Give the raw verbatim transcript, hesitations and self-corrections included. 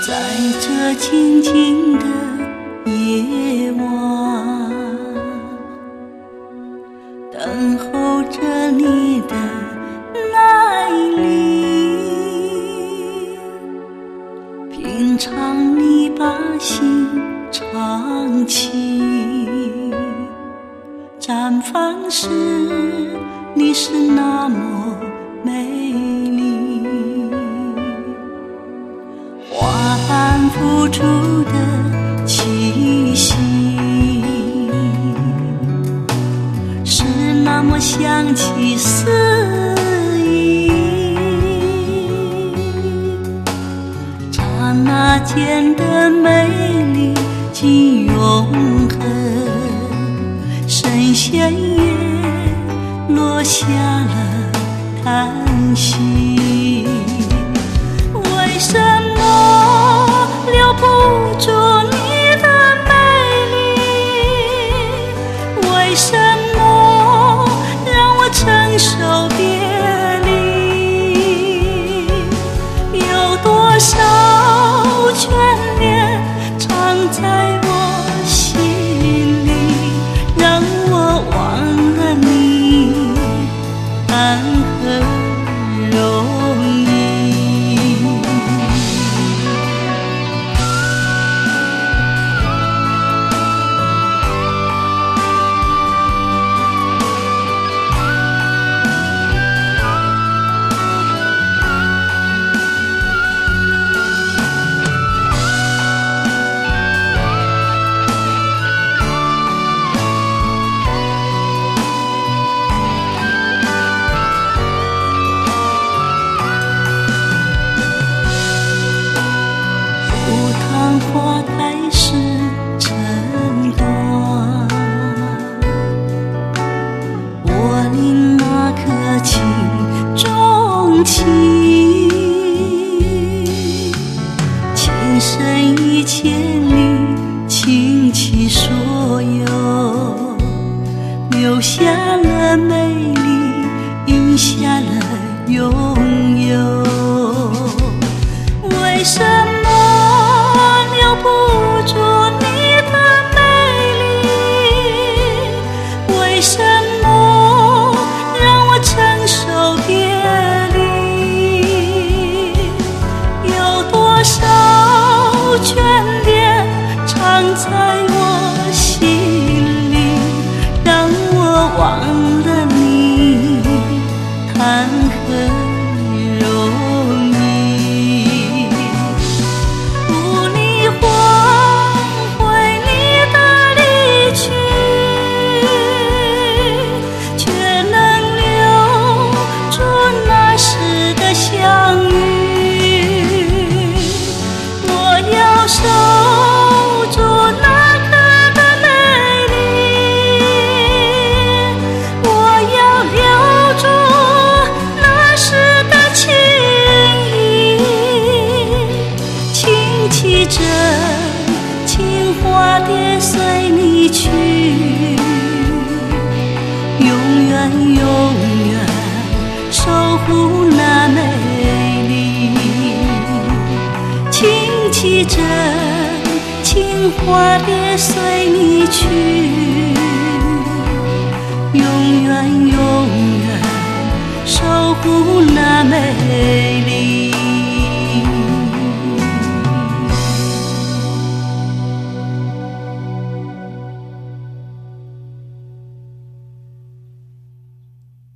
在这静静的夜晚，等候着你的来临，品尝你把心唱起，绽放时你是那么美丽，花瓣付出的气息是那么香气四溢，刹那间的美丽及永恒，神仙也落下了叹息。为什么留不住你的美丽？为什么让我承受别离？有多少眷恋藏在我心里，让我忘了你，谈何容易？花开时成段，我领那颗情钟情，情深一千里，倾其所有，留下了美丽，印下了拥有。为什么留不住你的美丽？为什么让我承受别离？有多少眷恋藏在我心里，让我忘了你，谈何容易？守住那刻的美丽，我要留住那时的情谊，轻骑着情花蝶随你去，永远永远守护那美丽，轻骑着情花蝶随你去，永远永远守护那美丽。